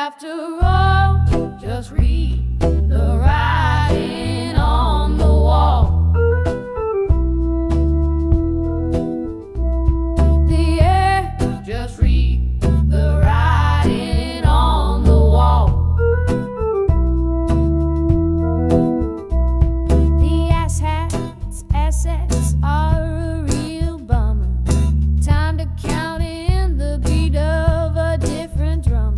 After all, just read the writing on the wall. The air, just read the writing on the wall. The assets are a real bummer. Time to count in the beat of a different drummer.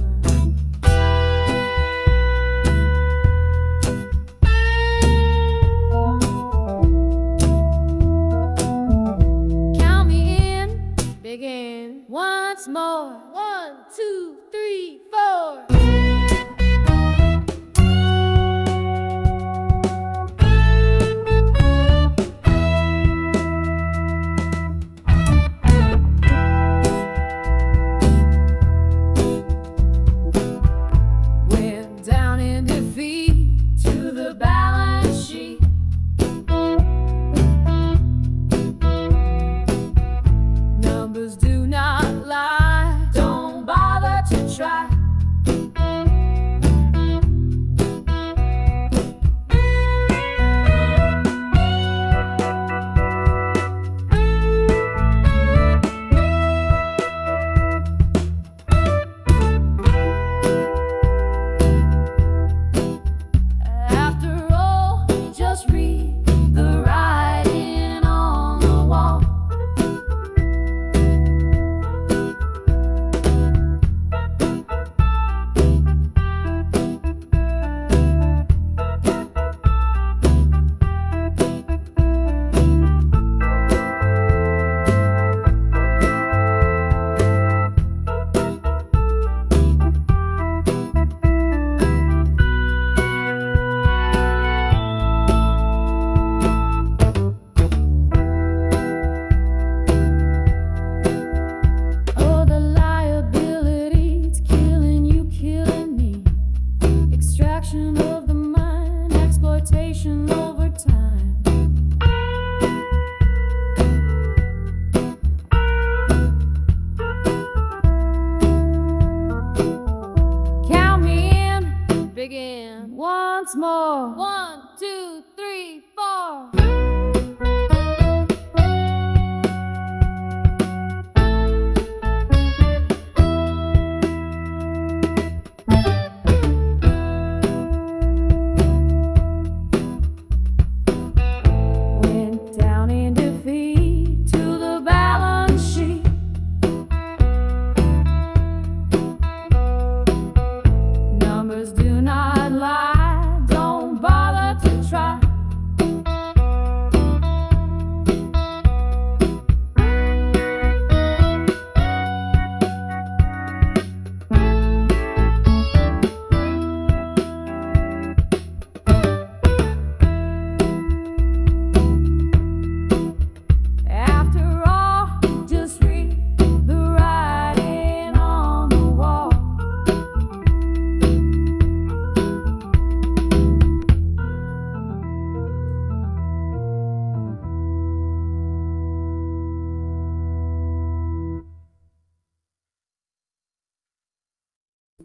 Begin once more. 1, 2, 3, 4. Went down in defeat to the balance sheet. Numbers do not lie, don't bother to try. After all, just read the writing on the wall. Extraction of the mind, exploitation over time. Count me in, begin once more. 1, 2, 3, 4.